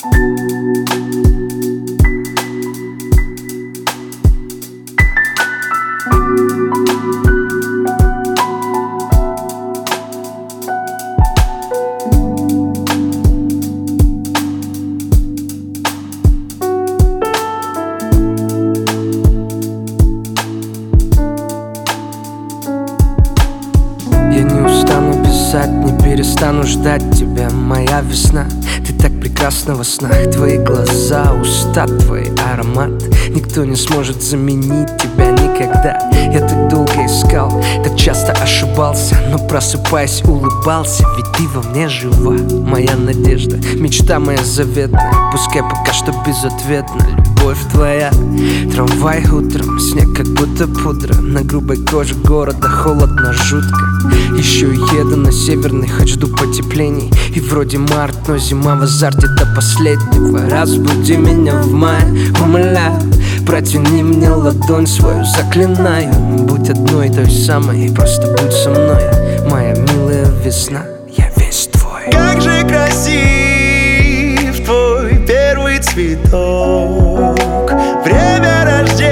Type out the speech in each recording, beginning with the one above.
Я не устану писать, не перестану ждать тебя, моя весна. Ты так прекрасна во снах, твои глаза, уста, твой аромат. Никто не сможет заменить тебя никогда. Я так долго искал, так часто ошибался, но просыпаясь улыбался, ведь ты во мне жива. Моя надежда, мечта моя заветная, пускай пока что безответна. Любовь твоя, трамвай утром, снег как будто пудра. На грубой коже города холодно, жутко. Еще еду на северный, хоть жду потеплений. И вроде март, но зима в азарте до последнего. Разбуди меня в мае, умоляю, протяни мне ладонь свою, заклинаю. Будь одной той самой, просто будь со мной, моя милая весна, я весь твой. Как же красив твой первый цветок, время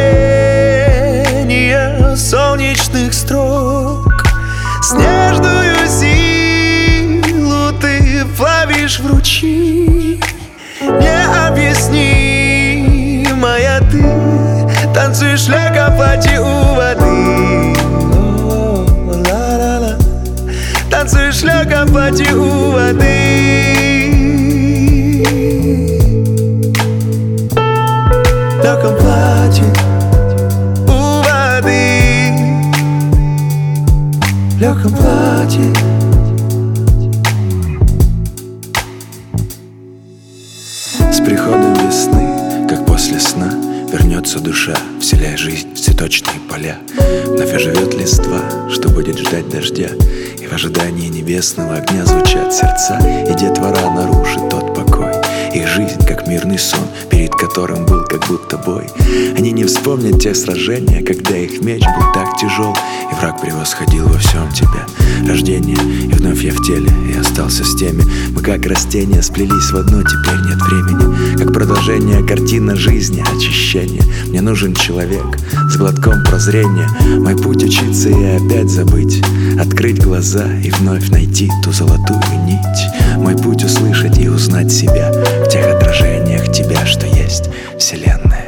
рождения солнечных строк. Снежную силу ты плавишь в ручьи, необъяснимая ты, танцуешь легко в платье у воды. Ла-ла-ла. Танцуешь легко в платье у воды. В легком платье у воды. В легком платье. С приходом весны, как после сна, вернется душа, вселяя жизнь в цветочные поля. Вновь оживет листва, что будет ждать дождя, и в ожидании небесного огня звучат сердца, и детвора нарушит тот покой. Их жизнь, как мирный сон, перед которым был как будто бой. Они не вспомнят те сражения, когда их меч был так тяжел, и враг превосходил во всем тебя. Рождение, и вновь я в теле, и остался с теми. Мы как растения сплелись в одно, теперь нет времени. Как продолжение картина жизни, очищение. Мне нужен человек с глотком прозрения. Мой путь учиться и опять забыть, открыть глаза и вновь найти ту золотую нить. Мой путь услышать и узнать себя в тех отражениях тебя, что есть вселенная.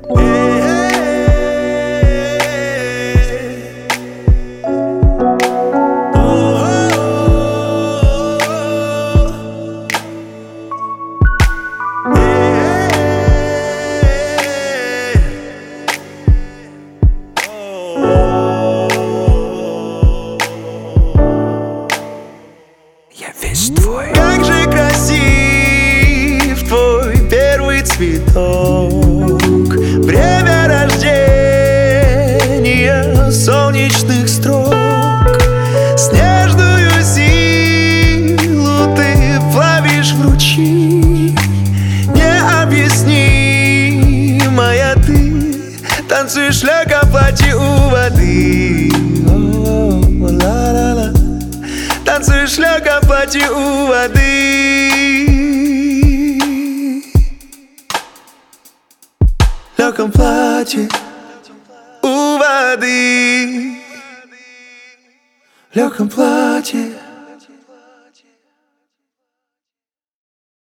Я весь твой. Как же красив твой первый цветок, время рождения солнечных строк. Снежную силу ты плавишь в ручьи, необъяснимая ты, танцуешь легко в платье у воды. Ла-ла-ла. Танцуешь легко в платье у воды. В легком платье у воды. В легком платье.